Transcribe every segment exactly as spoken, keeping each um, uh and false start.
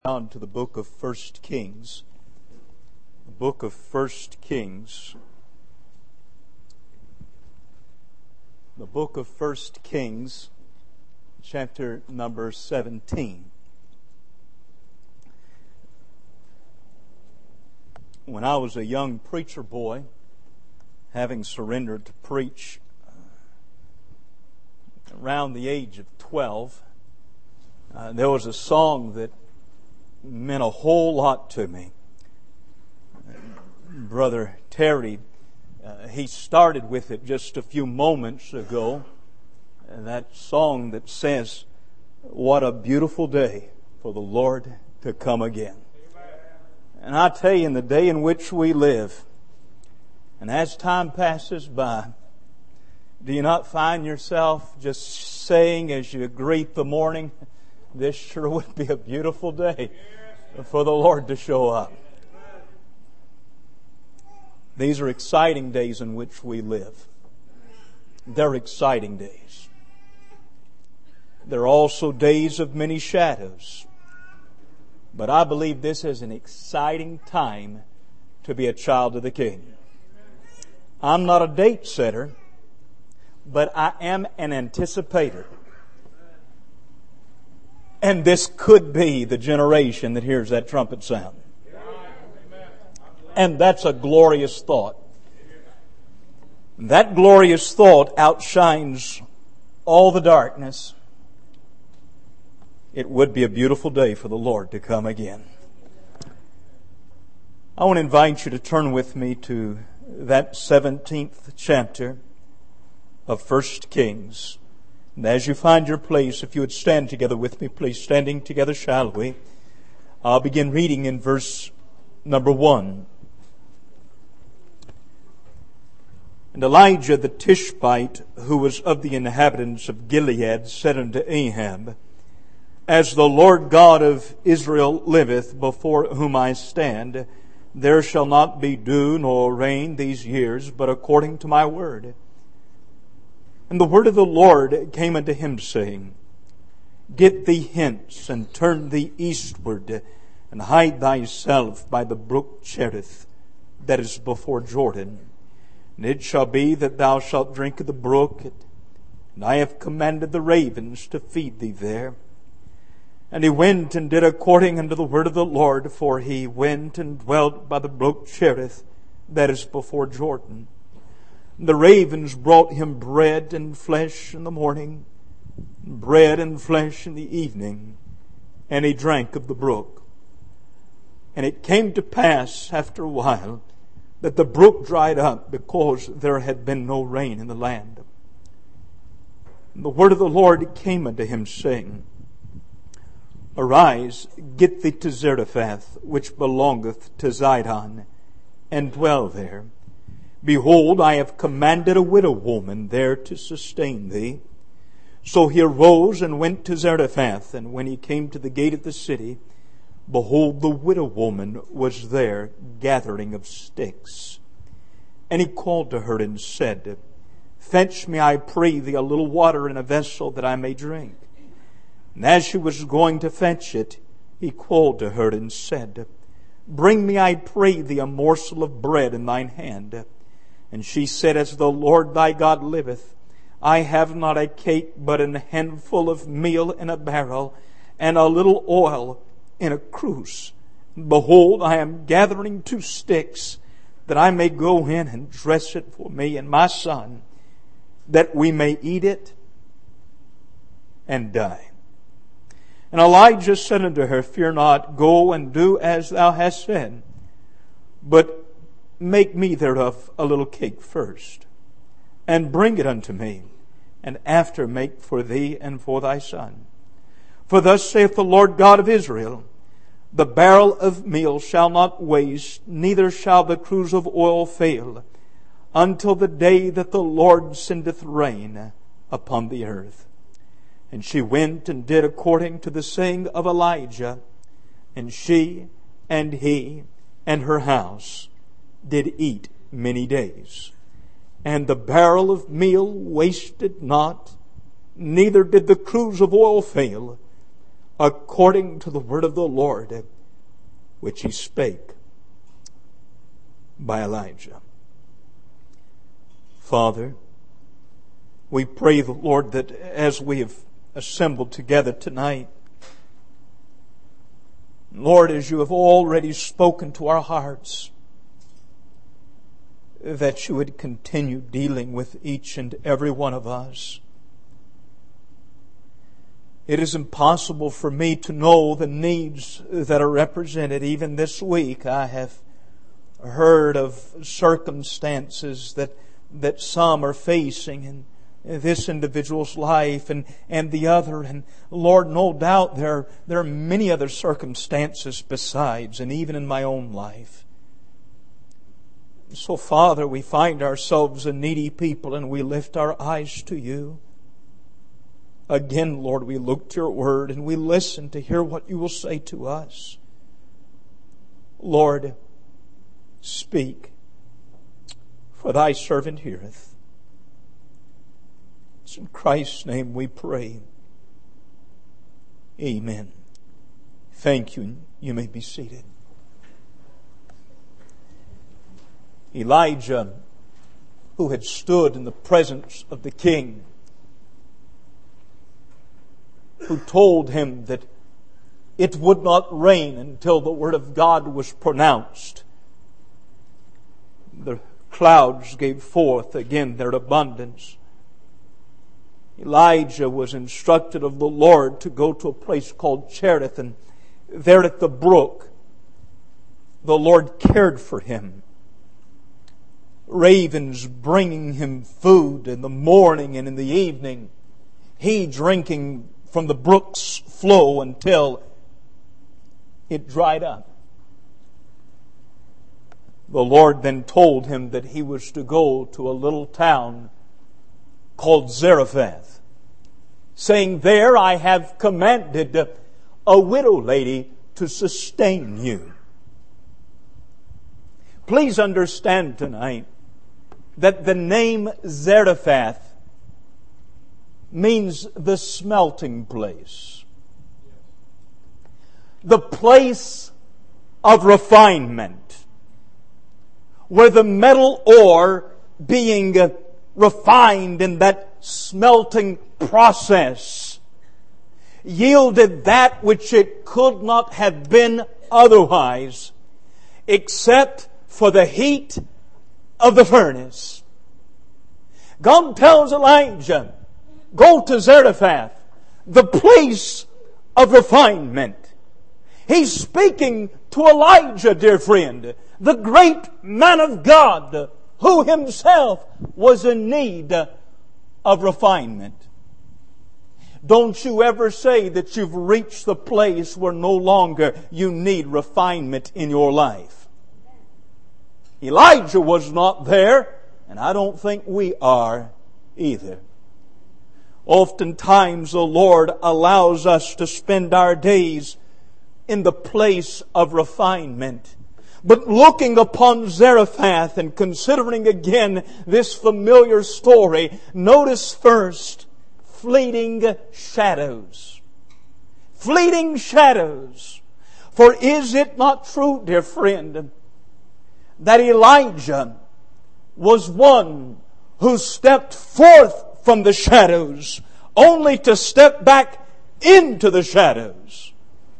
On to the book of First Kings. The book of First Kings. The book of First Kings, chapter number seventeen. When I was a young preacher boy, having surrendered to preach around the age of twelve, uh, there was a song that meant a whole lot to me. Brother Terry, uh, he started with it just a few moments ago. And that song that says, "What a beautiful day for the Lord to come again." And I tell you, in the day in which we live, and as time passes by, do you not find yourself just saying as you greet the morning, "This sure would be a beautiful day for the Lord to show up"? These are exciting days in which we live. They're exciting days. They're also days of many shadows. But I believe this is an exciting time to be a child of the King. I'm not a date setter, but I am an anticipator. And this could be the generation that hears that trumpet sound. And that's a glorious thought. That glorious thought outshines all the darkness. It would be a beautiful day for the Lord to come again. I want to invite you to turn with me to that seventeenth chapter of First Kings. And as you find your place, if you would stand together with me, please. Standing together, shall we? I'll begin reading in verse number one. And Elijah the Tishbite, who was of the inhabitants of Gilead, said unto Ahab, "As the Lord God of Israel liveth, before whom I stand, there shall not be dew nor rain these years, but according to my word." And the word of the Lord came unto him, saying, "Get thee hence, and turn thee eastward, and hide thyself by the brook Cherith, that is before Jordan. And it shall be that thou shalt drink of the brook, and I have commanded the ravens to feed thee there." And he went and did according unto the word of the Lord, for he went and dwelt by the brook Cherith, that is before Jordan. The ravens brought him bread and flesh in the morning, bread and flesh in the evening, and he drank of the brook. And it came to pass after a while that the brook dried up, because there had been no rain in the land. And the word of the Lord came unto him, saying, "Arise, get thee to Zarephath, which belongeth to Zidon, and dwell there. Behold, I have commanded a widow woman there to sustain thee." So he arose and went to Zarephath, and when he came to the gate of the city, behold, the widow woman was there gathering of sticks. And he called to her and said, "Fetch me, I pray thee, a little water in a vessel, that I may drink." And as she was going to fetch it, he called to her and said, "Bring me, I pray thee, a morsel of bread in thine hand." And she said, "As the Lord thy God liveth, I have not a cake, but an handful of meal in a barrel, and a little oil in a cruse. Behold, I am gathering two sticks, that I may go in and dress it for me and my son, that we may eat it and die." And Elijah said unto her, "Fear not, go and do as thou hast said, but make me thereof a little cake first, and bring it unto me, and after make for thee and for thy son. For thus saith the Lord God of Israel, the barrel of meal shall not waste, neither shall the cruse of oil fail, until the day that the Lord sendeth rain upon the earth." And she went and did according to the saying of Elijah, and she and he and her house did eat many days. And the barrel of meal wasted not, neither did the cruse of oil fail, according to the word of the Lord, which he spake by Elijah. Father, we pray, the Lord, that as we have assembled together tonight, Lord, as you have already spoken to our hearts, that you would continue dealing with each and every one of us. It is impossible for me to know the needs that are represented. Even this week I have heard of circumstances that, that some are facing in this individual's life and, and the other. And Lord, no doubt there, there are many other circumstances besides, and even in my own life. So Father, we find ourselves a needy people and we lift our eyes to you. Again, Lord, we look to your word and we listen to hear what you will say to us. Lord, speak, for thy servant heareth. It's in Christ's name we pray. Amen. Thank you. You may be seated. Elijah, who had stood in the presence of the king, who told him that it would not rain until the word of God was pronounced. The clouds gave forth again their abundance. Elijah was instructed of the Lord to go to a place called Cherith, and there at the brook, the Lord cared for him. Ravens bringing him food in the morning and in the evening. He drinking from the brook's flow until it dried up. The Lord then told him that he was to go to a little town called Zarephath, saying, "There I have commanded a widow lady to sustain you." Please understand tonight that the name Zarephath means the smelting place, the place of refinement, where the metal ore being refined in that smelting process yielded that which it could not have been otherwise except for the heat of the furnace. God tells Elijah, go to Zarephath, the place of refinement. He's speaking to Elijah, dear friend, the great man of God, who himself was in need of refinement. Don't you ever say that you've reached the place where no longer you need refinement in your life. Elijah was not there, and I don't think we are either. Oftentimes the Lord allows us to spend our days in the place of refinement. But looking upon Zarephath and considering again this familiar story, notice first fleeting shadows. Fleeting shadows. For is it not true, dear friend, that Elijah was one who stepped forth from the shadows only to step back into the shadows?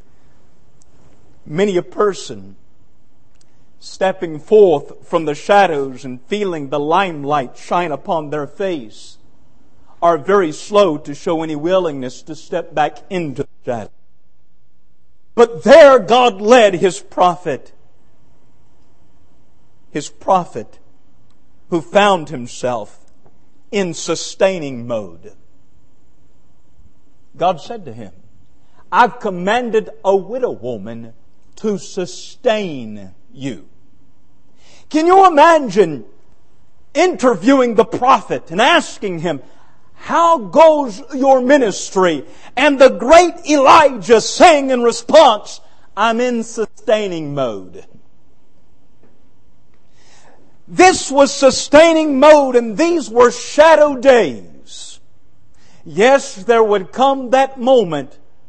Many a person stepping forth from the shadows and feeling the limelight shine upon their face are very slow to show any willingness to step back into the shadow. But there God led His prophet, His prophet who found himself in sustaining mode. God said to him, I've commanded a widow woman to sustain you. Can you imagine interviewing the prophet and asking him, how goes your ministry? And the great Elijah saying in response, I'm in sustaining mode. This was sustaining mode, and these were shadow days. Yes, there would come that moment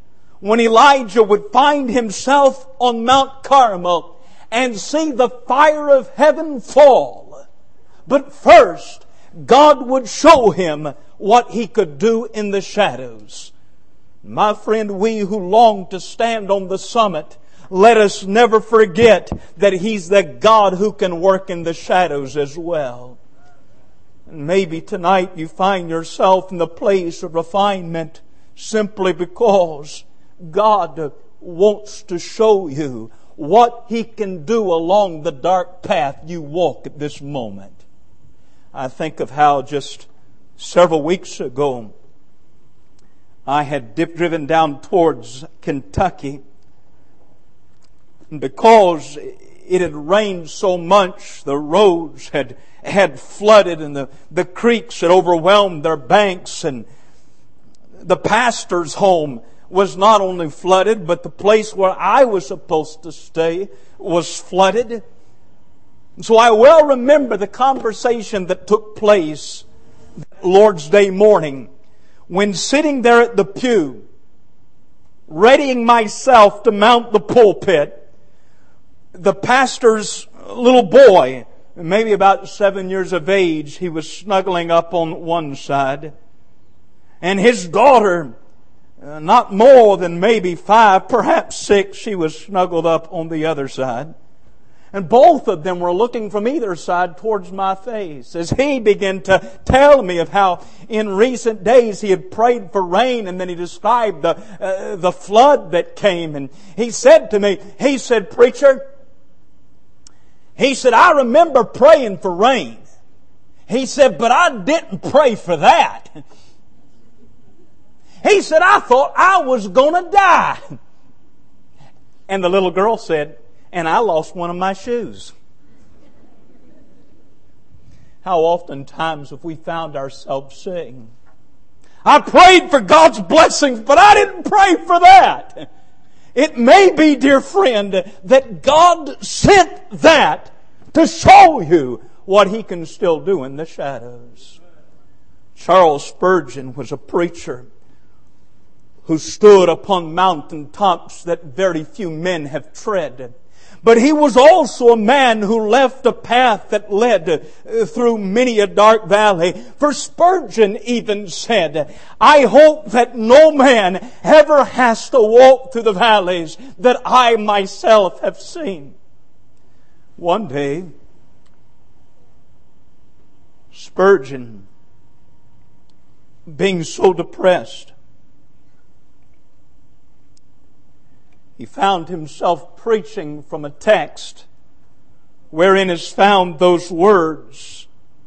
when Elijah would find himself on Mount Carmel and see the fire of heaven fall. But first, God would show him what He could do in the shadows. My friend, we who long to stand on the summit, let us never forget that He's the God who can work in the shadows as well. And maybe tonight you find yourself in the place of refinement simply because God wants to show you what He can do along the dark path you walk at this moment. I think of how just several weeks ago I had dip, driven down towards Kentucky. And because it had rained so much, the roads had had flooded and the, the creeks had overwhelmed their banks, and the pastor's home was not only flooded, but the place where I was supposed to stay was flooded. So I well remember the conversation that took place Lord's Day morning when sitting there at the pew, readying myself to mount the pulpit, the pastor's little boy, maybe about seven years of age, he was snuggling up on one side, and his daughter, Uh, not more than maybe five, perhaps six, she was snuggled up on the other side. And both of them were looking from either side towards my face as he began to tell me of how in recent days he had prayed for rain, and then he described the, uh, the flood that came. And he said to me, he said, "Preacher," he said, "I remember praying for rain." He said, "But I didn't pray for that." He said, "I thought I was going to die." And the little girl said, "And I lost one of my shoes." How oftentimes have we found ourselves saying, "I prayed for God's blessings, but I didn't pray for that." It may be, dear friend, that God sent that to show you what He can still do in the shadows. Charles Spurgeon was a preacher who stood upon mountain tops that very few men have tread. But he was also a man who left a path that led through many a dark valley. For Spurgeon even said, "I hope that no man ever has to walk through the valleys that I myself have seen." One day, Spurgeon, being so depressed, he found himself preaching from a text wherein is found those words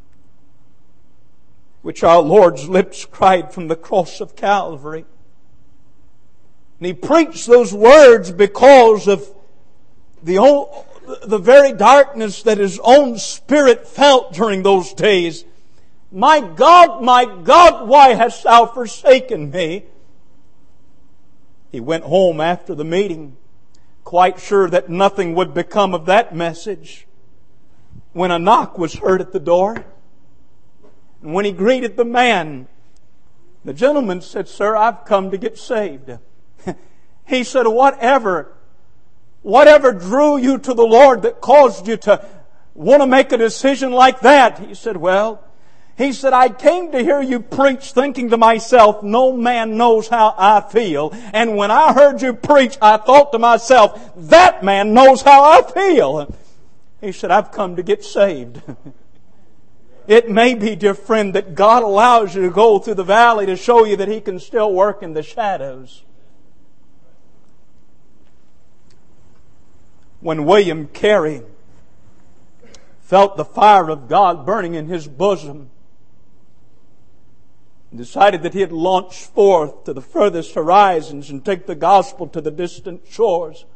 which our Lord's lips cried from the cross of Calvary. And he preached those words because of the, own, the very darkness that his own spirit felt during those days. "My God, my God, why hast Thou forsaken me?" He went home after the meeting, quite sure that nothing would become of that message, when a knock was heard at the door. And when he greeted the man, the gentleman said, "Sir, I've come to get saved." He said, whatever, whatever drew you to the Lord that caused you to want to make a decision like that? He said, "Well," he said, "I came to hear you preach thinking to myself, no man knows how I feel. And when I heard you preach, I thought to myself, that man knows how I feel." He said, "I've come to get saved." It may be, dear friend, that God allows you to go through the valley to show you that He can still work in the shadows. When William Carey felt the fire of God burning in his bosom, decided that he had launched forth to the furthest horizons and take the gospel to the distant shores.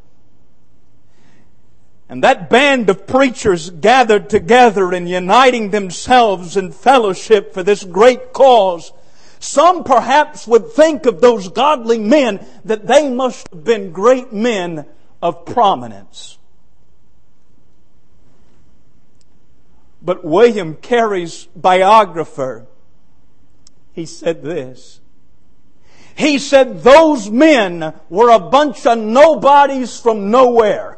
And that band of preachers gathered together and uniting themselves in fellowship for this great cause. Some perhaps would think of those godly men that they must have been great men of prominence. But William Carey's biographer, he said this. He said those men were a bunch of nobodies from nowhere.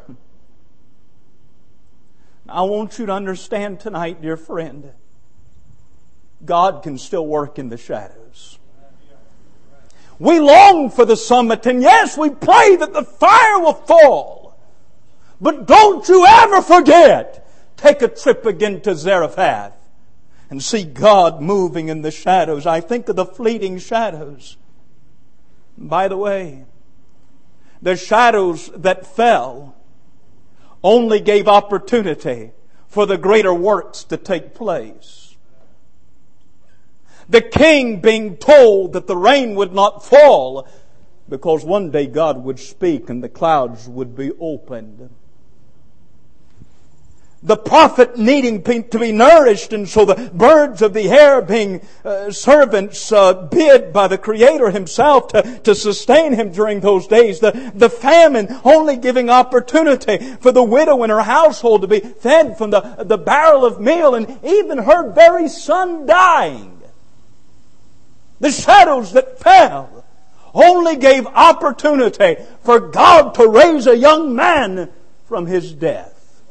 I want you to understand tonight, dear friend, God can still work in the shadows. We long for the summit, and yes, we pray that the fire will fall. But don't you ever forget, take a trip again to Zarephath and see God moving in the shadows. I think of the fleeting shadows. By the way, the shadows that fell only gave opportunity for the greater works to take place. The king being told that the rain would not fall because one day God would speak and the clouds would be opened. The prophet needing to be nourished, and so the birds of the air being uh, servants uh, bid by the Creator Himself to, to sustain him during those days. The, the famine only giving opportunity for the widow and her household to be fed from the, the barrel of meal, and even her very son dying. The shadows that fell only gave opportunity for God to raise a young man from his death.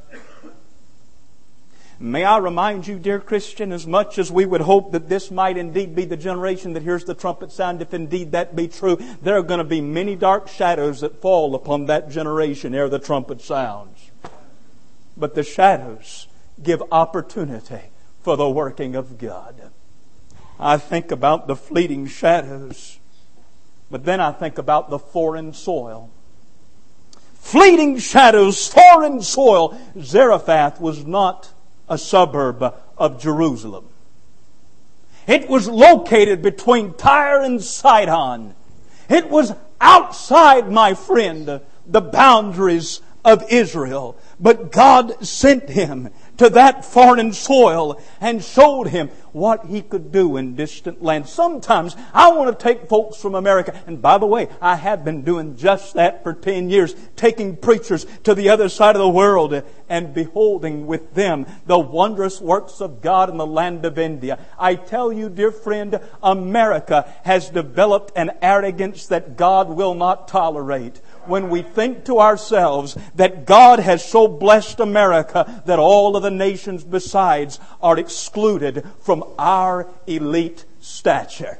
May I remind you, dear Christian, as much as we would hope that this might indeed be the generation that hears the trumpet sound, if indeed that be true, there are going to be many dark shadows that fall upon that generation ere the trumpet sounds. But the shadows give opportunity for the working of God. I think about the fleeting shadows, but then I think about the foreign soil. Fleeting shadows, foreign soil. Zarephath was not a suburb of Jerusalem. It was located between Tyre and Sidon. It was outside, my friend, the boundaries of Israel. But God sent him to that foreign soil and showed him what He could do in distant lands. Sometimes I want to take folks from America, and by the way, I have been doing just that for ten years, taking preachers to the other side of the world and beholding with them the wondrous works of God in the land of India. I tell you, dear friend, America has developed an arrogance that God will not tolerate. When we think to ourselves that God has so blessed America that all of the nations besides are excluded from our elite stature.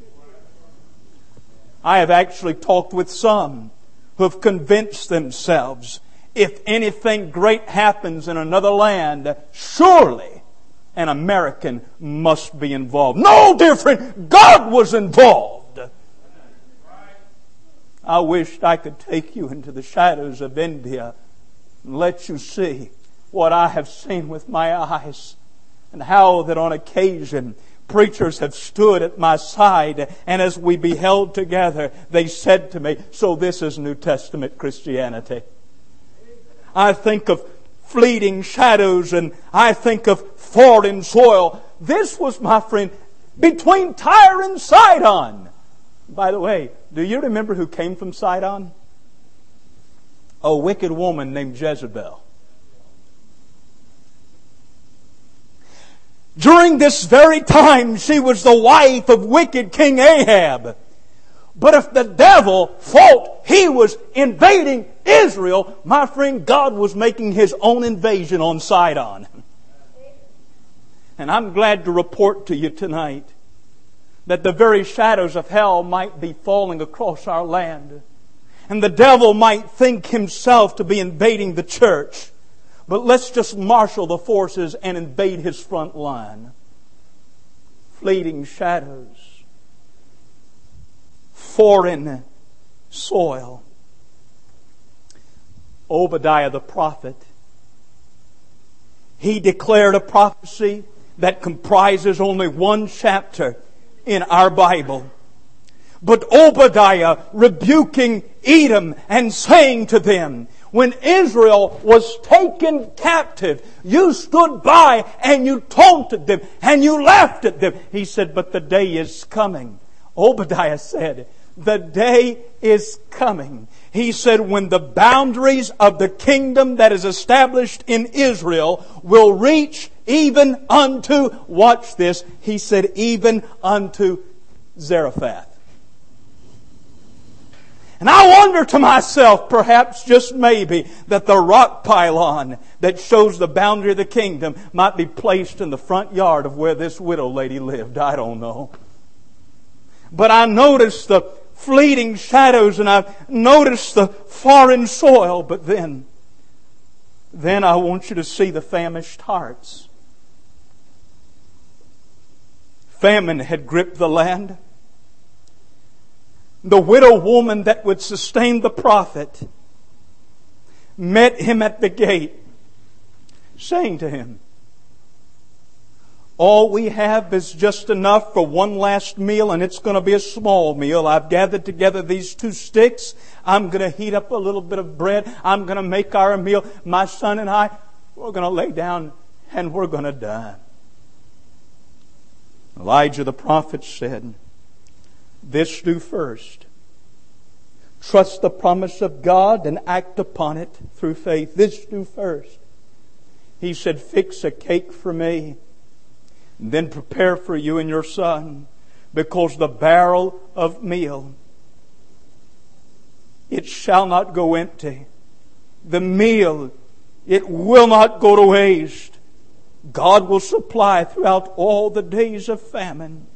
I have actually talked with some who have convinced themselves if anything great happens in another land, surely an American must be involved. No, dear friend, God was involved. I wished I could take you into the shadows of India and let you see what I have seen with my eyes, and how that on occasion preachers have stood at my side, and as we beheld together, they said to me, "So this is New Testament Christianity." I think of fleeting shadows, and I think of foreign soil. This was, my friend, between Tyre and Sidon. By the way, do you remember who came from Sidon? A wicked woman named Jezebel. During this very time, she was the wife of wicked King Ahab. But if the devil thought he was invading Israel, my friend, God was making His own invasion on Sidon. And I'm glad to report to you tonight that the very shadows of hell might be falling across our land. And the devil might think himself to be invading the church. But let's just marshal the forces and invade his front line. Fleeting shadows. Foreign soil. Obadiah the prophet, he declared a prophecy that comprises only one chapter in our Bible. But Obadiah rebuking Edom and saying to them, when Israel was taken captive, you stood by and you taunted them and you laughed at them. He said, but the day is coming. Obadiah said, the day is coming. He said, when the boundaries of the kingdom that is established in Israel will reach even unto, watch this, he said, even unto Zarephath. And I wonder to myself, perhaps just maybe, that the rock pylon that shows the boundary of the kingdom might be placed in the front yard of where this widow lady lived. I don't know. But I noticed the fleeting shadows and I noticed the foreign soil. But then, then I want you to see the famished hearts. Famine had gripped the land. The widow woman that would sustain the prophet met him at the gate, saying to him, all we have is just enough for one last meal, and it's going to be a small meal. I've gathered together these two sticks. I'm going to heat up a little bit of bread. I'm going to make our meal. My son and I, we're going to lay down and we're going to die. Elijah the prophet said, this do first. Trust the promise of God and act upon it through faith. This do first. He said, fix a cake for me. And then prepare for you and your son. Because the barrel of meal, it shall not go empty. The meal, it will not go to waste. God will supply throughout all the days of famine.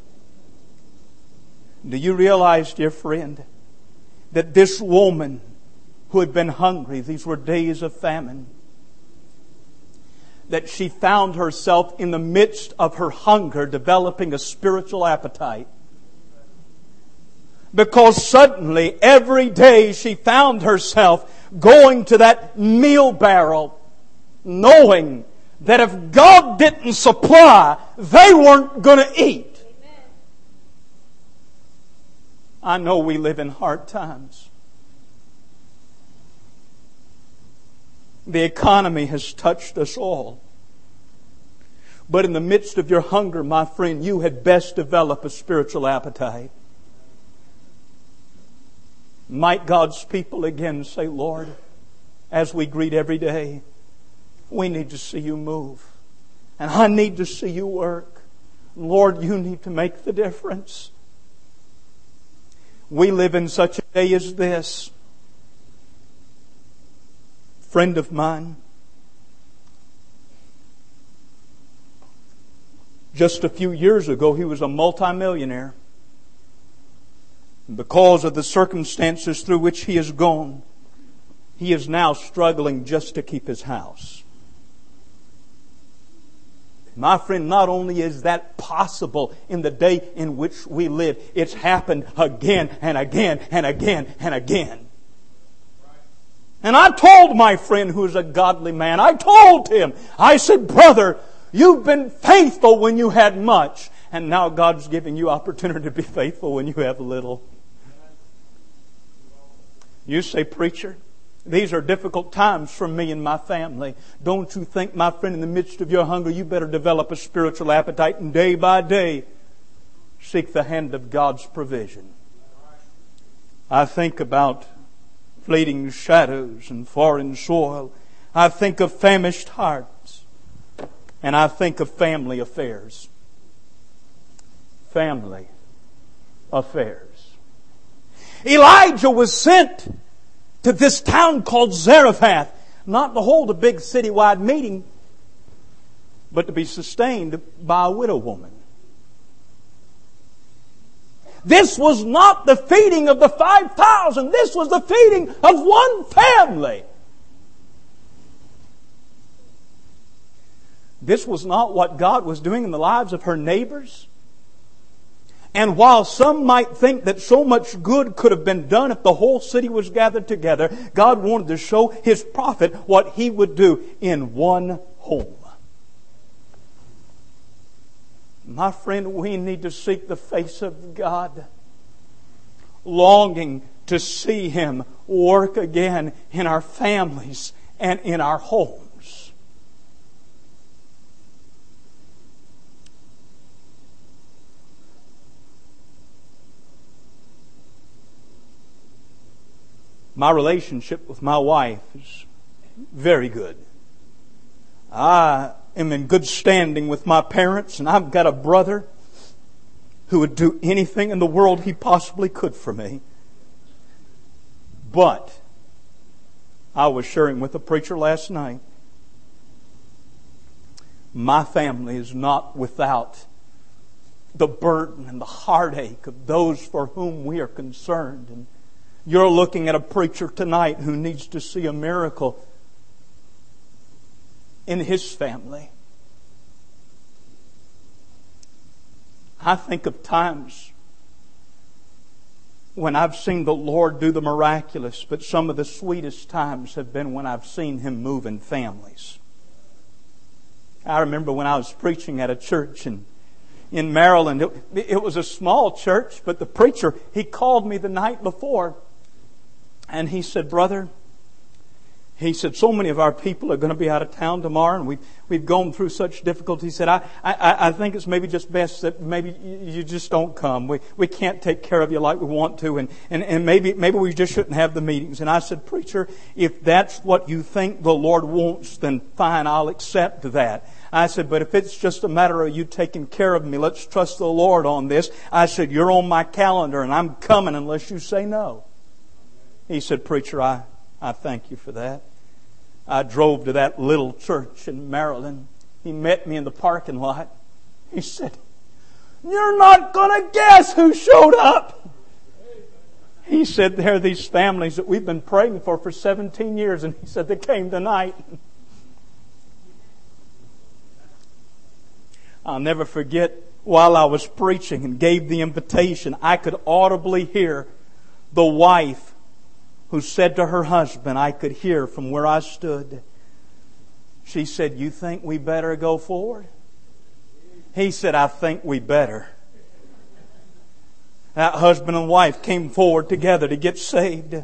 Do you realize, dear friend, that this woman who had been hungry, these were days of famine, that she found herself in the midst of her hunger developing a spiritual appetite? Because suddenly, every day she found herself going to that meal barrel, knowing that if God didn't supply, they weren't going to eat. I know we live in hard times. The economy has touched us all. But in the midst of your hunger, my friend, you had best develop a spiritual appetite. Might God's people again say, Lord, as we greet every day, we need to see you move. And I need to see you work. Lord, you need to make the difference. We live in such a day as this. Friend of mine, just a few years ago, he was a multimillionaire. Because of the circumstances through which he has gone, he is now struggling just to keep his house. My friend, not only is that possible in the day in which we live, it's happened again and again and again and again. And I told my friend who is a godly man, I told him, I said, brother, you've been faithful when you had much, and now God's giving you opportunity to be faithful when you have little. You say, preacher, these are difficult times for me and my family. Don't you think, my friend, in the midst of your hunger, you better develop a spiritual appetite and day by day seek the hand of God's provision. I think about fleeting shadows and foreign soil. I think of famished hearts. And I think of family affairs. Family affairs. Elijah was sent to this town called Zarephath, not to hold a big citywide meeting, but to be sustained by a widow woman. This was not the feeding of the five thousand. This was the feeding of one family. This was not what God was doing in the lives of her neighbors. And while some might think that so much good could have been done if the whole city was gathered together, God wanted to show His prophet what He would do in one home. My friend, we need to seek the face of God, longing to see Him work again in our families and in our homes. My relationship with my wife is very good. I am in good standing with my parents, and I've got a brother who would do anything in the world he possibly could for me. But I was sharing with a preacher last night. My family is not without the burden and the heartache of those for whom we are concerned. And you're looking at a preacher tonight who needs to see a miracle in his family. I think of times when I've seen the Lord do the miraculous, but some of the sweetest times have been when I've seen Him move in families. I remember when I was preaching at a church in, in Maryland. It, it was a small church, but the preacher, he called me the night before and he said, "Brother," he said, "so many of our people are going to be out of town tomorrow, and we've, we've gone through such difficulty." He said, I, I, I think it's maybe just best that maybe you just don't come. We, we can't take care of you like we want to, and, and, and maybe, maybe we just shouldn't have the meetings. And I said, "Preacher, if that's what you think the Lord wants, then fine, I'll accept that." I said, "But if it's just a matter of you taking care of me, let's trust the Lord on this." I said, "You're on my calendar and I'm coming unless you say no." He said, "Preacher, I, I thank you for that." I drove to that little church in Maryland. He met me in the parking lot. He said, "You're not going to guess who showed up." He said, "There are these families that we've been praying for for seventeen years. And he said, "They came tonight." I'll never forget, while I was preaching and gave the invitation, I could audibly hear the wife who said to her husband, I could hear from where I stood. She said, "You think we better go forward?" He said, "I think we better." That husband and wife came forward together to get saved.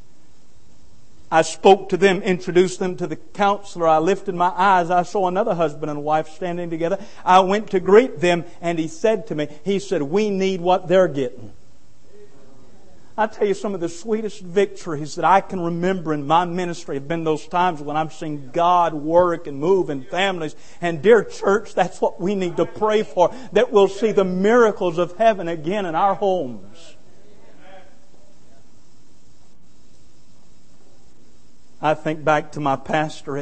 I spoke to them, introduced them to the counselor. I lifted my eyes. I saw another husband and wife standing together. I went to greet them, and he said to me, he said, "We need what they're getting." I tell you, some of the sweetest victories that I can remember in my ministry have been those times when I've seen God work and move in families. And dear church, that's what we need to pray for, that we'll see the miracles of heaven again in our homes. I think back to my pastorate.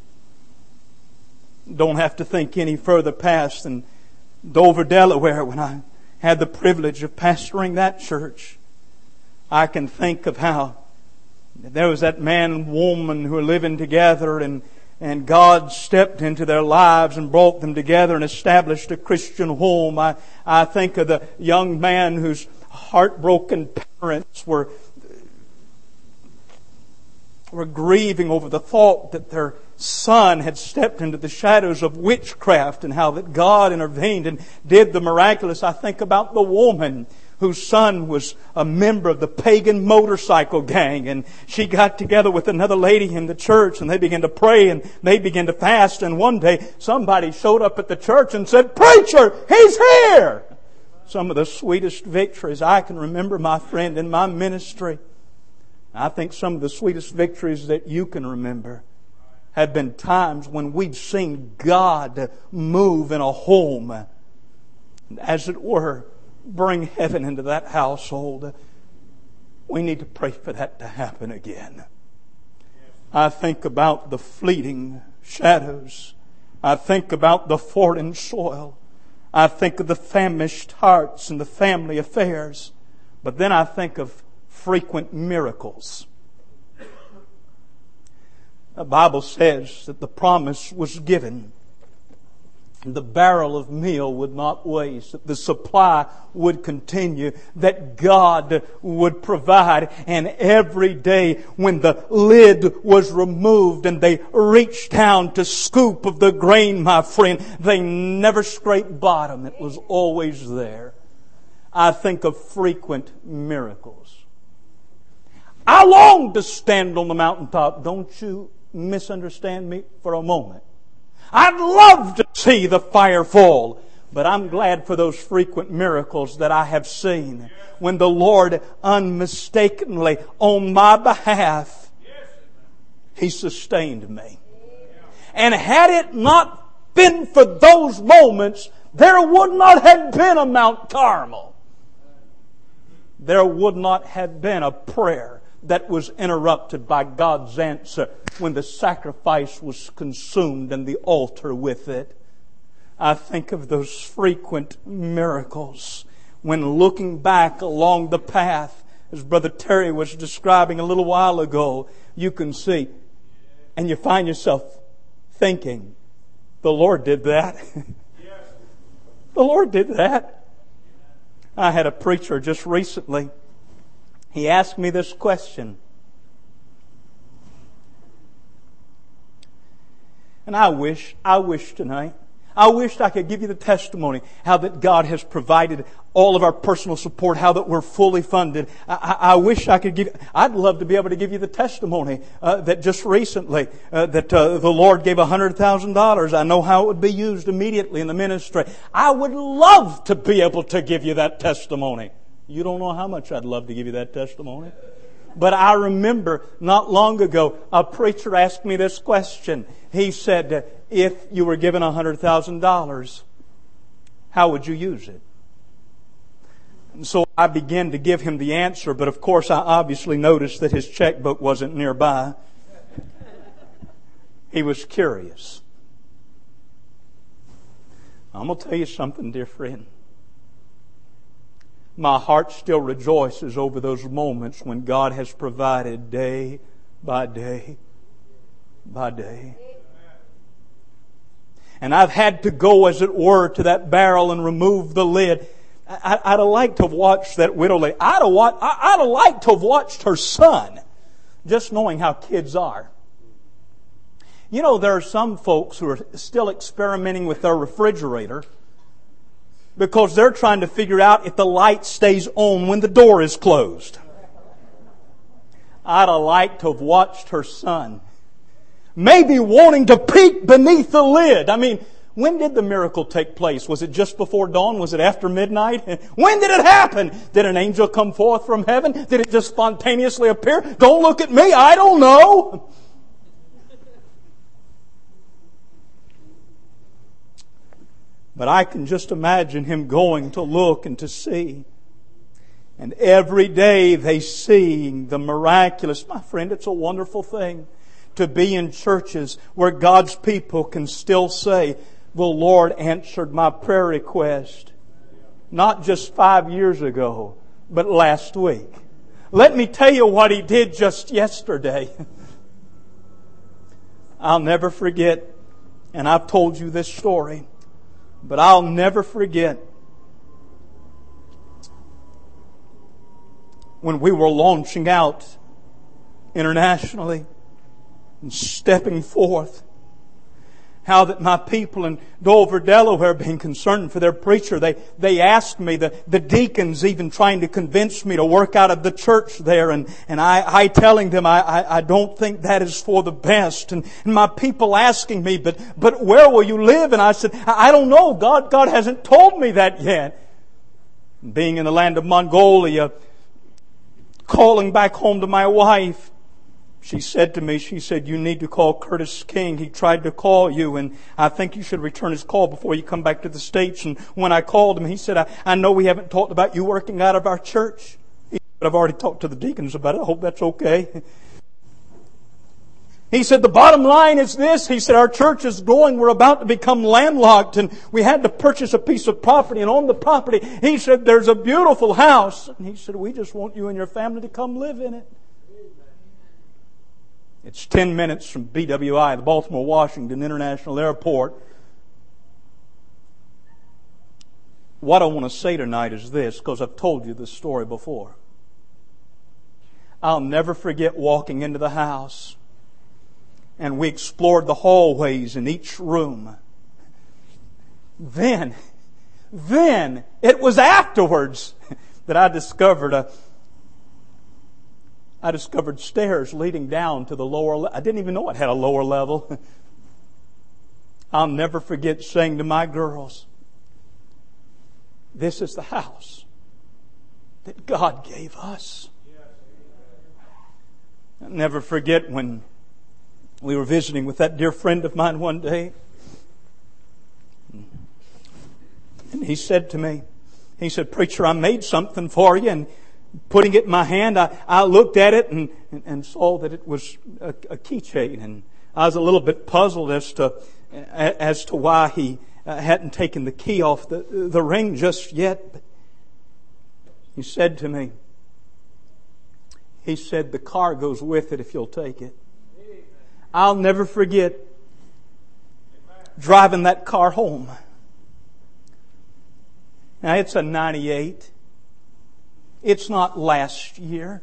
Don't have to think any further past than Dover, Delaware, when I had the privilege of pastoring that church. I can think of how there was that man and woman who were living together, and, and God stepped into their lives and brought them together and established a Christian home. I, I think of the young man whose heartbroken parents were, were grieving over the thought that their son had stepped into the shadows of witchcraft, and how that God intervened and did the miraculous. I think about the woman whose son was a member of the pagan motorcycle gang, and she got together with another lady in the church, and they began to pray and they began to fast. And one day somebody showed up at the church and said, "Preacher, he's here!" Some of the sweetest victories I can remember, my friend, in my ministry. I think some of the sweetest victories that you can remember have been times when we've seen God move in a home, as it were, bring heaven into that household. We need to pray for that to happen again. I think about the fleeting shadows. I think about the foreign soil. I think of the famished hearts and the family affairs. But then I think of frequent miracles. The Bible says that the promise was given. The barrel of meal would not waste, that the supply would continue, that God would provide. And every day when the lid was removed and they reached down to scoop of the grain, my friend, they never scraped bottom. It was always there. I think of frequent miracles. I long to stand on the mountaintop. Don't you misunderstand me for a moment. I'd love to see the fire fall, but I'm glad for those frequent miracles that I have seen when the Lord unmistakably, on my behalf, He sustained me. And had it not been for those moments, there would not have been a Mount Carmel. There would not have been a prayer that was interrupted by God's answer when the sacrifice was consumed and the altar with it. I think of those frequent miracles when looking back along the path, as Brother Terry was describing a little while ago, you can see, and you find yourself thinking, the Lord did that. The Lord did that. I had a preacher just recently. He asked me this question. And I wish, I wish tonight, I wished I could give you the testimony how that God has provided all of our personal support, how that we're fully funded. I, I, I wish I could give, I'd love to be able to give you the testimony uh, that just recently uh, that uh, the Lord gave one hundred thousand dollars. I know how it would be used immediately in the ministry. I would love to be able to give you that testimony. You don't know how much I'd love to give you that testimony. But I remember not long ago, a preacher asked me this question. He said, if you were given one hundred thousand dollars, how would you use it? And so I began to give him the answer, but of course I obviously noticed that his checkbook wasn't nearby. He was curious. I'm going to tell you something, dear friend. My heart still rejoices over those moments when God has provided day by day by day. And I've had to go, as it were, to that barrel and remove the lid. I, I'd have liked to have watched that widow lady. I'd have, watched, I'd have liked to have watched her son, just knowing how kids are. You know, there are some folks who are still experimenting with their refrigerator because they're trying to figure out if the light stays on when the door is closed. I'd have liked to have watched her son, maybe wanting to peek beneath the lid. I mean, when did the miracle take place? Was it just before dawn? Was it after midnight? When did it happen? Did an angel come forth from heaven? Did it just spontaneously appear? Don't look at me, I don't know. But I can just imagine him going to look and to see. And every day they see the miraculous. My friend, it's a wonderful thing to be in churches where God's people can still say, the Lord answered my prayer request. Not just five years ago, but last week. Let me tell you what He did just yesterday. I'll never forget, and I've told you this story, but I'll never forget when we were launching out internationally and stepping forth, how that my people in Dover, Delaware, being concerned for their preacher, they, they asked me, the, the deacons even trying to convince me to work out of the church there, and, and I, I telling them I, I, I don't think that is for the best. And, and my people asking me, but, but where will you live? And I said, I, I don't know. God, God hasn't told me that yet. And being in the land of Mongolia, calling back home to my wife, she said to me, she said, you need to call Curtis King. He tried to call you, and I think you should return his call before you come back to the States. And when I called him, he said, I, I know we haven't talked about you working out of our church, but I've already talked to the deacons about it. I hope that's okay. He said, the bottom line is this. He said, our church is growing. We're about to become landlocked, and we had to purchase a piece of property. And on the property, he said, there's a beautiful house. And he said, we just want you and your family to come live in it. It's ten minutes from B W I, the Baltimore Washington International Airport. What I want to say tonight is this, because I've told you this story before. I'll never forget walking into the house, and we explored the hallways in each room. Then, then, it was afterwards that I discovered a I discovered stairs leading down to the lower level. I didn't even know it had a lower level. I'll never forget saying to my girls, this is the house that God gave us. I'll never forget when we were visiting with that dear friend of mine one day. And he said to me, he said, preacher, I made something for you. And putting it in my hand, I, I looked at it and, and, and saw that it was a, a keychain. And I was a little bit puzzled as to as to why he uh, hadn't taken the key off the, the ring just yet. But he said to me, he said, the car goes with it if you'll take it. I'll never forget driving that car home. Now it's a ninety-eight. It's not last year.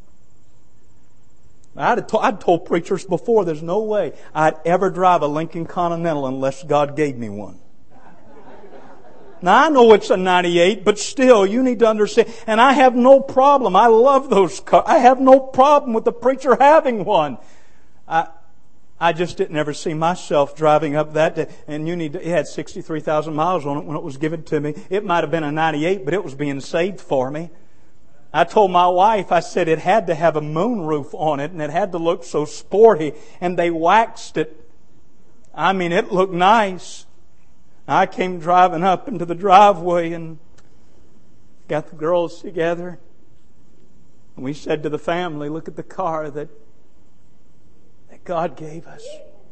I'd, to, I'd told preachers before, there's no way I'd ever drive a Lincoln Continental unless God gave me one. Now I know it's a ninety-eight, but still, you need to understand. And I have no problem. I love those cars. I have no problem with the preacher having one. I, I just didn't ever see myself driving up that day. And you need to, it had sixty-three thousand miles on it when it was given to me. It might have been a ninety-eight, but it was being saved for me. I told my wife, I said it had to have a moonroof on it and it had to look so sporty, and they waxed it. I mean, it looked nice. I came driving up into the driveway and got the girls together. And we said to the family, look at the car that, that God gave us.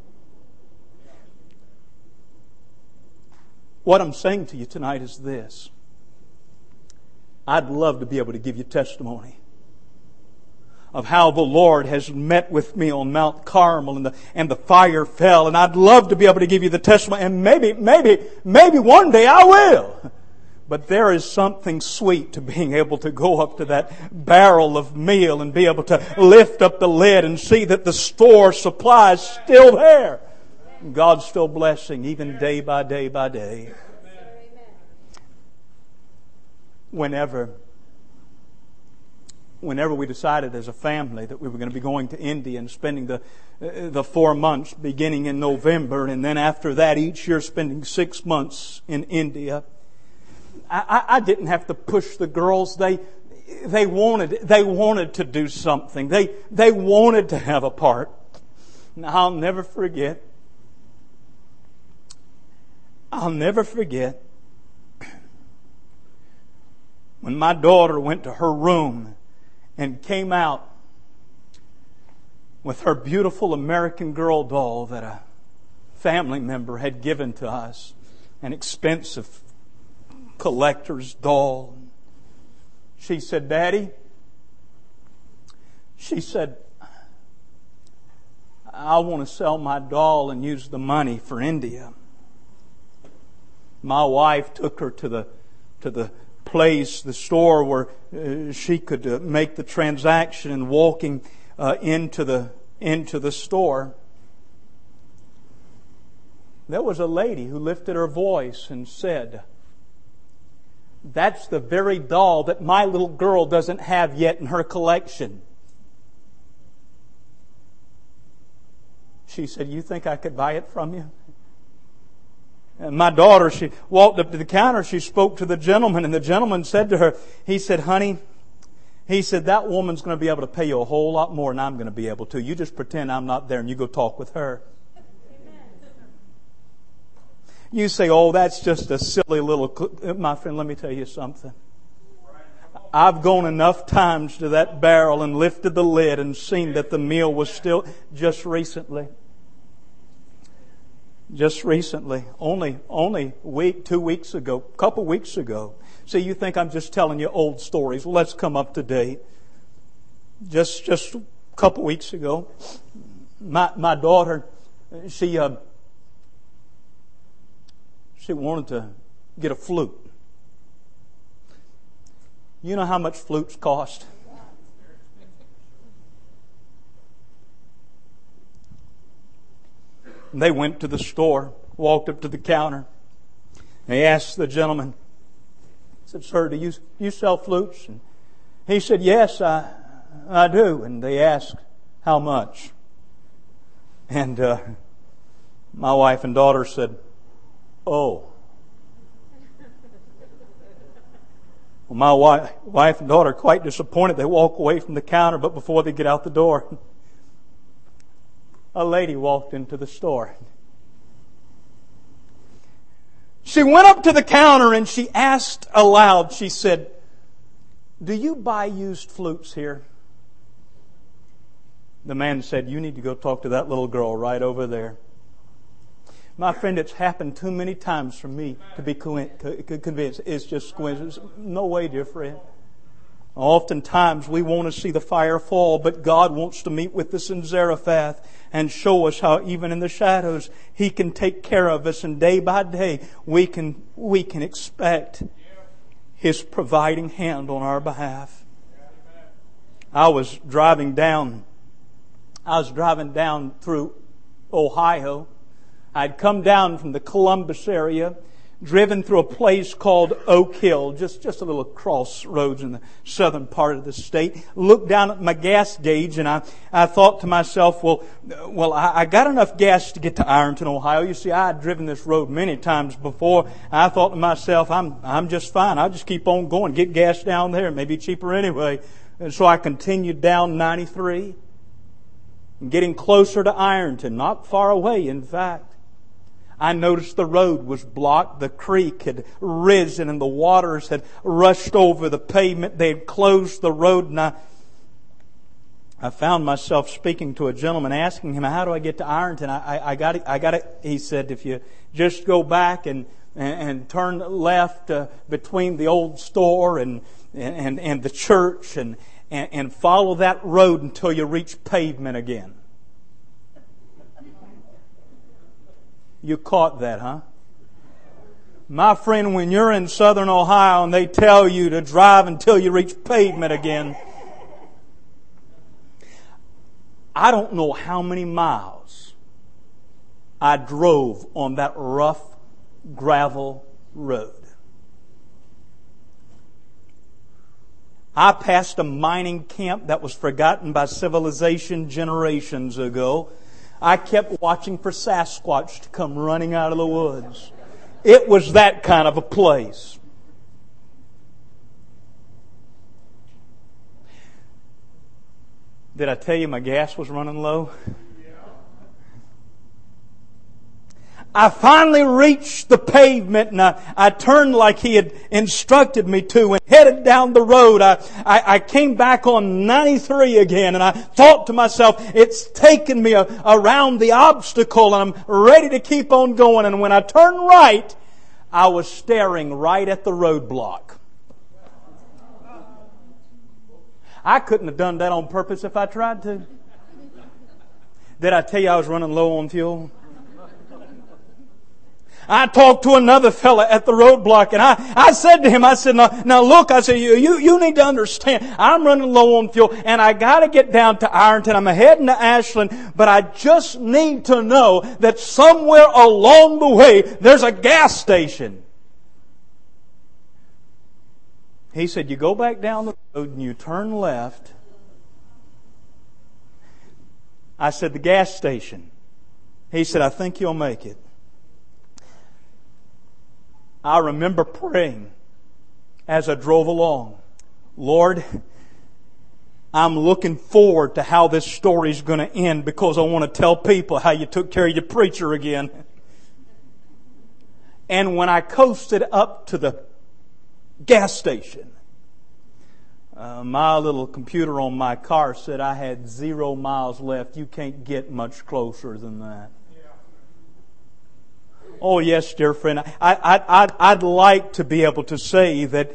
What I'm saying to you tonight is this. I'd love to be able to give you testimony of how the Lord has met with me on Mount Carmel and the, and the fire fell. And I'd love to be able to give you the testimony. And maybe, maybe, maybe one day I will. But there is something sweet to being able to go up to that barrel of meal and be able to lift up the lid and see that the store supply is still there. God's still blessing even day by day by day. Whenever, whenever we decided as a family that we were going to be going to India and spending the the four months beginning in November, and then after that each year spending six months in India, I, I didn't have to push the girls. They they wanted they wanted to do something. They they wanted to have a part. Now, I'll never forget. I'll never forget. When my daughter went to her room and came out with her beautiful American Girl doll that a family member had given to us, an expensive collector's doll, she said, Daddy, she said, I want to sell my doll and use the money for India. My wife took her to the to the place, the store where uh, she could uh, make the transaction, and walking uh, into the into the store, there was a lady who lifted her voice and said, "That's the very doll that my little girl doesn't have yet in her collection." She said, "You think I could buy it from you?" And my daughter, she walked up to the counter, she spoke to the gentleman, and the gentleman said to her, he said, "Honey," he said, "that woman's going to be able to pay you a whole lot more than I'm going to be able to. You just pretend I'm not there and you go talk with her." You say, "Oh, that's just a silly little..." My friend, let me tell you something. I've gone enough times to that barrel and lifted the lid and seen that the meal was still just recently. Just recently, only only week, two weeks ago, a couple weeks ago. See, you think I'm just telling you old stories. Well, let's come up to date. Just just a couple weeks ago, my my daughter, she uh, she wanted to get a flute. You know how much flutes cost? They went to the store, walked up to the counter. They asked the gentleman, said, "Sir, do you, do you sell flutes?" And he said, "Yes, I, I do." And they asked, "How much?" And uh, my wife and daughter said, "Oh." Well, my wife, wife and daughter are quite disappointed. They walk away from the counter, but before they get out the door, a lady walked into the store. She went up to the counter and she asked aloud, she said, "Do you buy used flutes here?" The man said, "You need to go talk to that little girl right over there." My friend, it's happened too many times for me to be convinced it's just coincidence. No way, dear friend. Oftentimes we want to see the fire fall, but God wants to meet with us in Zarephath and show us how even in the shadows He can take care of us, and day by day we can we can expect His providing hand on our behalf. I was driving down I was driving down through Ohio. I'd come down from the Columbus area, driven through a place called Oak Hill, just, just a little crossroads in the southern part of the state. Looked down at my gas gauge, and I, I thought to myself, well, well, I, I got enough gas to get to Ironton, Ohio. You see, I had driven this road many times before. I thought to myself, I'm, I'm just fine. I'll just keep on going, get gas down there. Maybe cheaper anyway. And so I continued down ninety-three, getting closer to Ironton, not far away, in fact. I noticed the road was blocked. The creek had risen and the waters had rushed over the pavement. They had closed the road, and I, I found myself speaking to a gentleman, asking him, "How do I get to Ironton?" I, I, I got it. I got it. He said, "If you just go back and and, and turn left uh, between the old store and and and the church, and, and and follow that road until you reach pavement again." You caught that, huh? My friend, when you're in southern Ohio and they tell you to drive until you reach pavement again, I don't know how many miles I drove on that rough gravel road. I passed a mining camp that was forgotten by civilization generations ago. I kept watching for Sasquatch to come running out of the woods. It was that kind of a place. Did I tell you my gas was running low? I finally reached the pavement, and I, I turned like He had instructed me to and headed down the road. I, I, I came back on ninety-three again, and I thought to myself, it's taken me a, around the obstacle, and I'm ready to keep on going. And when I turned right, I was staring right at the roadblock. I couldn't have done that on purpose if I tried to. Did I tell you I was running low on fuel? I talked to another fella at the roadblock, and I, I said to him, I said, now, now look, I said, you, you, you need to understand, I'm running low on fuel, and I gotta get down to Ironton. I'm heading to Ashland, but I just need to know that somewhere along the way, there's a gas station. He said, you go back down the road and you turn left. I said, the gas station. He said, I think you'll make it. I remember praying as I drove along, Lord, I'm looking forward to how this story's going to end, because I want to tell people how you took care of your preacher again. And when I coasted up to the gas station, uh, my little computer on my car said I had zero miles left. You can't get much closer than that. Oh yes, dear friend. I, I, I'd, I'd like to be able to say that,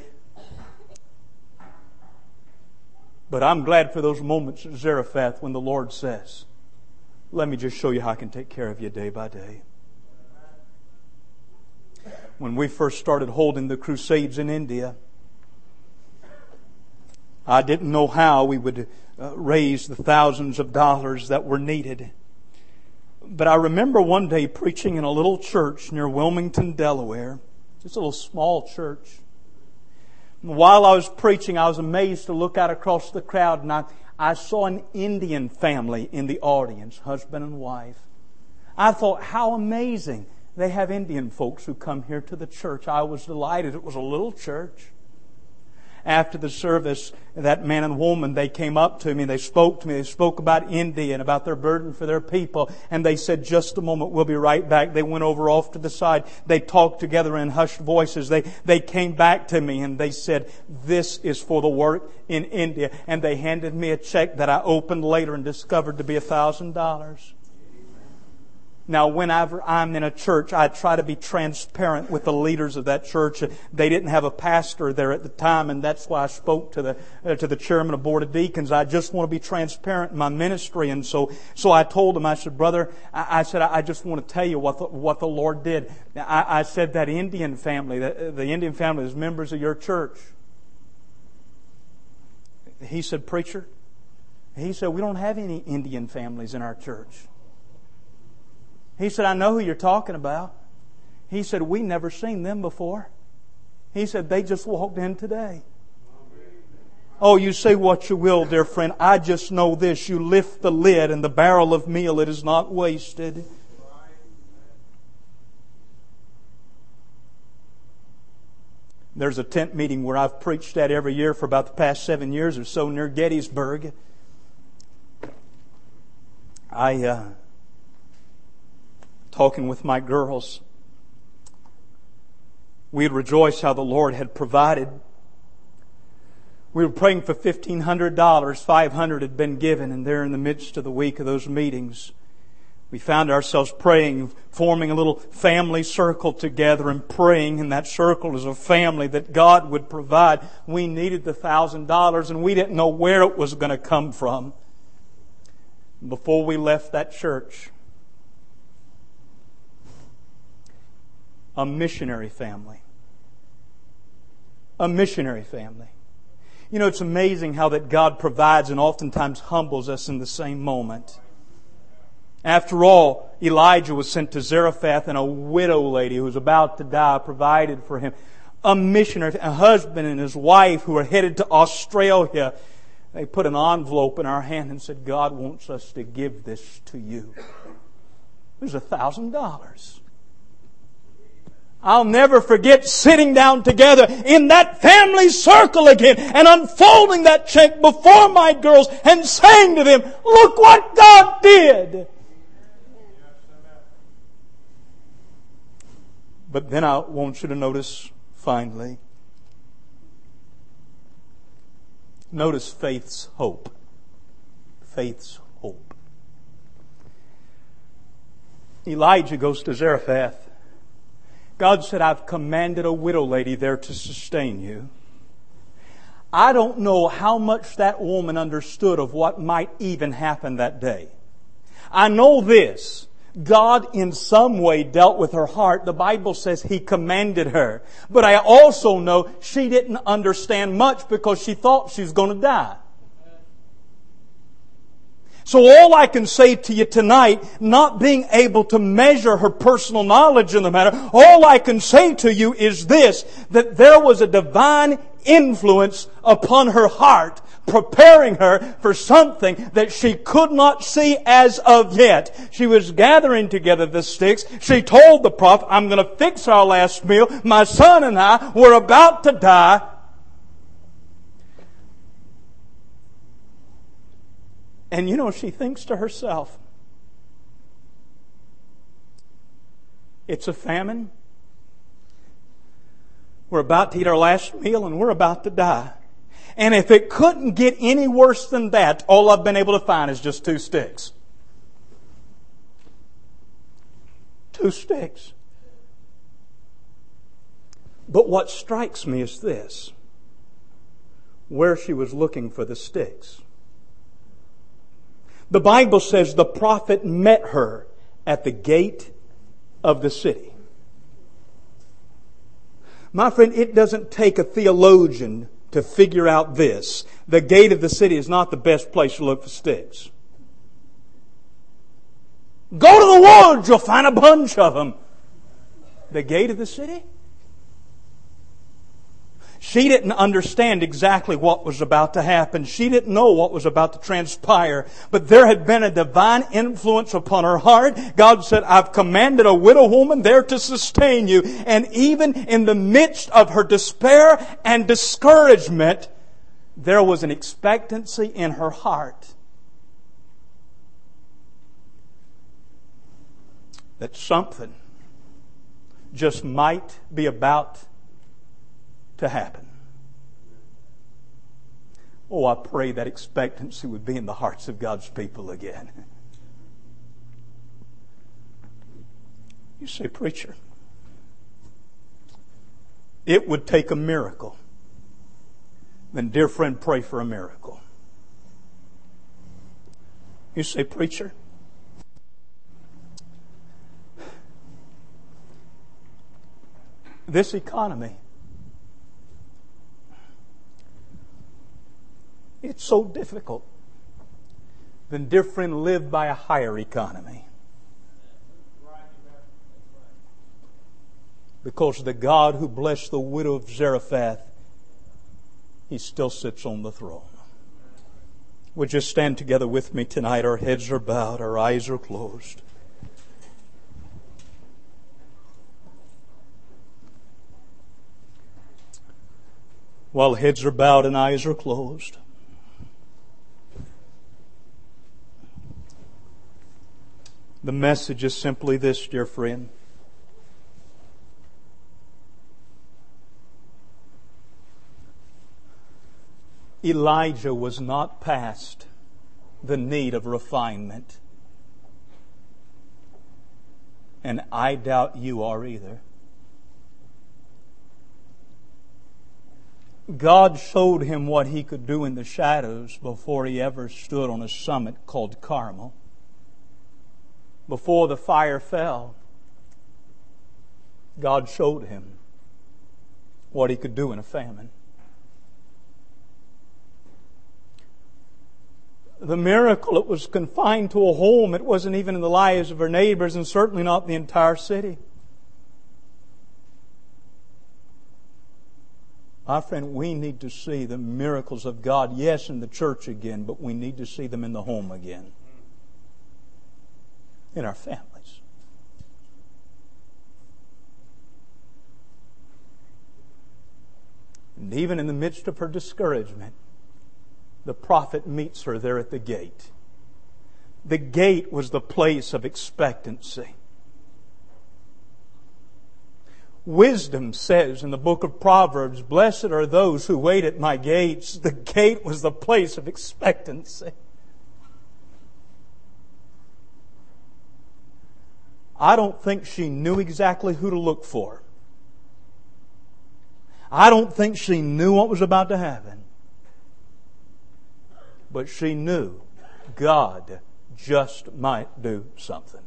but I'm glad for those moments at Zarephath when the Lord says, let me just show you how I can take care of you day by day. When we first started holding the crusades in India, I didn't know how we would uh, raise the thousands of dollars that were needed. But I remember one day preaching in a little church near Wilmington, Delaware. Just a little small church. And while I was preaching, I was amazed to look out across the crowd, and I, I saw an Indian family in the audience, husband and wife. I thought, how amazing. They have Indian folks who come here to the church. I was delighted. It was a little church. after the service, that man and woman, they came up to me and they spoke to me. They spoke about India and about their burden for their people. And they said, just a moment, we'll be right back. They went over off to the side. They talked together in hushed voices. They, they came back to me and they said, this is for the work in India. And they handed me a check that I opened later and discovered to be a thousand dollars. Now, whenever I'm in a church, I try to be transparent with the leaders of that church. They didn't have a pastor there at the time, and that's why I spoke to the uh, to the chairman of board of deacons. I just want to be transparent in my ministry, and so so I told him. I said, brother, I, I said I just want to tell you what the, what the Lord did. I, I said that Indian family, the, the Indian family is members of your church. He said, preacher, he said we don't have any Indian families in our church. He said, I know who you're talking about. He said, we never seen them before. He said, they just walked in today. Oh, you say what you will, dear friend. I just know this. You lift the lid and the barrel of meal, it is not wasted. There's a tent meeting where I've preached at every year for about the past seven years or so near Gettysburg. I... Uh, Talking with my girls, we had rejoiced how the Lord had provided. We were praying for fifteen hundred dollars. five hundred dollars had been given, and there in the midst of the week of those meetings, we found ourselves praying, forming a little family circle together and praying in that circle as a family that God would provide. We needed the one thousand dollars, and we didn't know where it was going to come from. Before we left that church, a missionary family. A missionary family. You know, it's amazing how that God provides and oftentimes humbles us in the same moment. After all, Elijah was sent to Zarephath, and a widow lady who was about to die provided for him. A missionary, a husband and his wife who were headed to Australia. They put an envelope in our hand and said, God wants us to give this to you. It was a thousand dollars. I'll never forget sitting down together in that family circle again and unfolding that check before my girls and saying to them, look what God did. But then I want you to notice finally, notice faith's hope. Faith's hope. Elijah goes to Zarephath. God said, I've commanded a widow lady there to sustain you. I don't know how much that woman understood of what might even happen that day. I know this. God in some way dealt with her heart. The Bible says He commanded her. But I also know she didn't understand much because she thought she was going to die. So all I can say to you tonight, not being able to measure her personal knowledge in the matter, all I can say to you is this, that there was a divine influence upon her heart, preparing her for something that she could not see as of yet. She was gathering together the sticks. She told the prophet, I'm going to fix our last meal. My son and I were about to die. And you know, she thinks to herself, it's a famine. We're about to eat our last meal and we're about to die. And if it couldn't get any worse than that, all I've been able to find is just two sticks. Two sticks. But what strikes me is this, where she was looking for the sticks. The Bible says the prophet met her at the gate of the city. My friend, it doesn't take a theologian to figure out this. The gate of the city is not the best place to look for sticks. Go to the woods, you'll find a bunch of them. The gate of the city? She didn't understand exactly what was about to happen. She didn't know what was about to transpire. But there had been a divine influence upon her heart. God said, I've commanded a widow woman there to sustain you. And even in the midst of her despair and discouragement, there was an expectancy in her heart that something just might be about to happen. Oh, I pray that expectancy would be in the hearts of God's people again. You say, preacher, it would take a miracle. Then, dear friend, pray for a miracle. You say, preacher, this economy, it's so difficult. Then, dear friend, live by a higher economy. Because the God who blessed the widow of Zarephath, He still sits on the throne. Would you stand together with me tonight? Our heads are bowed, our eyes are closed. While heads are bowed and eyes are closed, the message is simply this, dear friend. Elijah was not past the need of refinement. And I doubt you are either. God showed him what He could do in the shadows before he ever stood on a summit called Carmel. Before the fire fell, God showed him what He could do in a famine. The miracle, it was confined to a home. It wasn't even in the lives of her neighbors, and certainly not the entire city. My friend, we need to see the miracles of God, yes, in the church again, but we need to see them in the home again. In our families. And even in the midst of her discouragement, the prophet meets her there at the gate. The gate was the place of expectancy. Wisdom says in the book of Proverbs, blessed are those who wait at my gates. The gate was the place of expectancy. I don't think she knew exactly who to look for. I don't think she knew what was about to happen. But she knew God just might do something.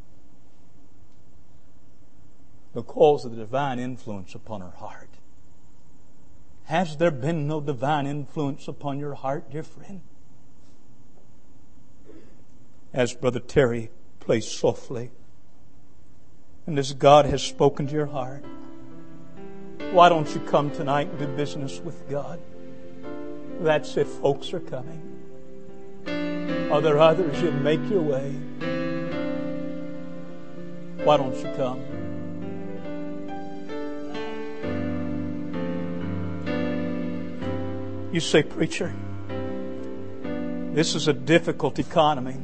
Because of the divine influence upon her heart. Has there been no divine influence upon your heart, dear friend? As Brother Terry plays softly, and as God has spoken to your heart, why don't you come tonight and do business with God? That's it, folks are coming. Are there others you'd make your way? Why don't you come? You say, preacher, this is a difficult economy,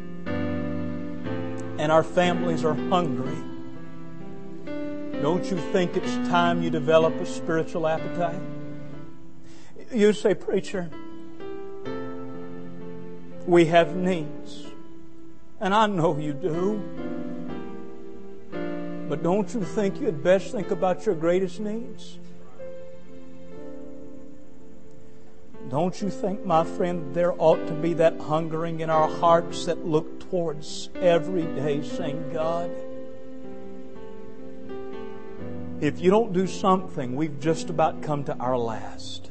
and our families are hungry. Don't you think it's time you develop a spiritual appetite? You say, preacher, we have needs. And I know you do. But don't you think you'd best think about your greatest needs? Don't you think, my friend, there ought to be that hungering in our hearts that look towards every day saying, God, if you don't do something, we've just about come to our last.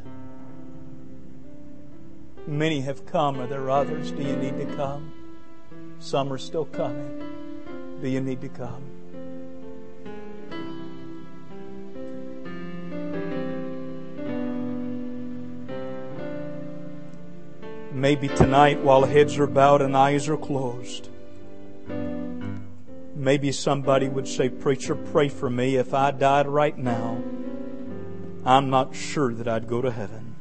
Many have come. Are there others? Do you need to come? Some are still coming. Do you need to come? Maybe tonight, while heads are bowed and eyes are closed, maybe somebody would say, "Preacher, pray for me. If I died right now, I'm not sure that I'd go to heaven.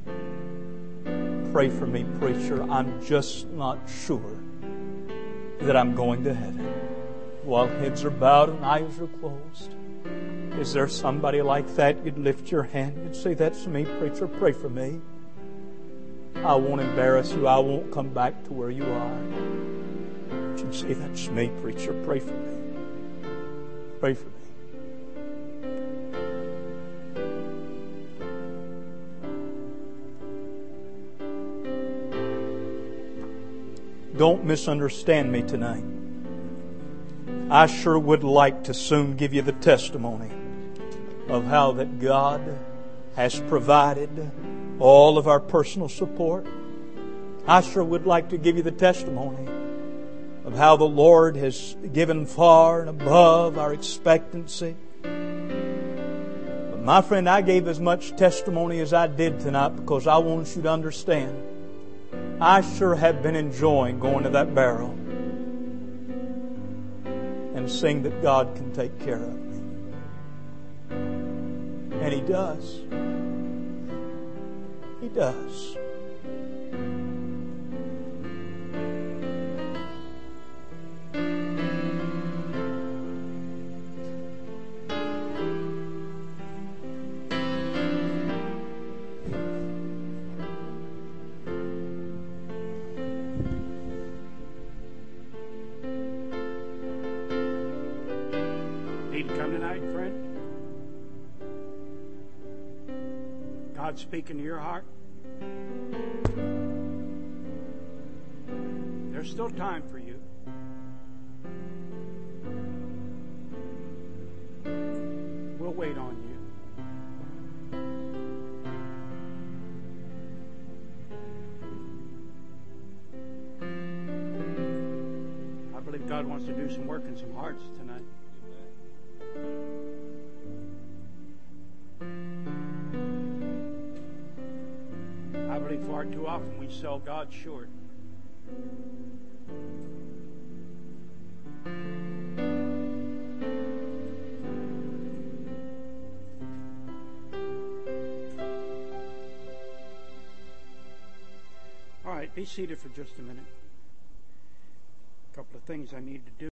Pray for me, preacher. I'm just not sure that I'm going to heaven." While heads are bowed and eyes are closed, is there somebody like that? You'd lift your hand. You'd say, "That's me, preacher. Pray for me. I won't embarrass you. I won't come back to where you are." You'd say, "That's me, preacher. Pray for me. Pray for me." Don't misunderstand me tonight. I sure would like to soon give you the testimony of how that God has provided all of our personal support. I sure would like to give you the testimony of how the Lord has given far and above our expectancy. But my friend, I gave as much testimony as I did tonight because I want you to understand, I sure have been enjoying going to that barrel and seeing that God can take care of me. And He does. He does. Need to come tonight, friend? God speaking to your heart? There's still time for you. We'll wait on you. I believe God wants to do some work in some hearts tonight. I believe far too often we sell God short. All right, be seated for just a minute. A couple of things I need to do.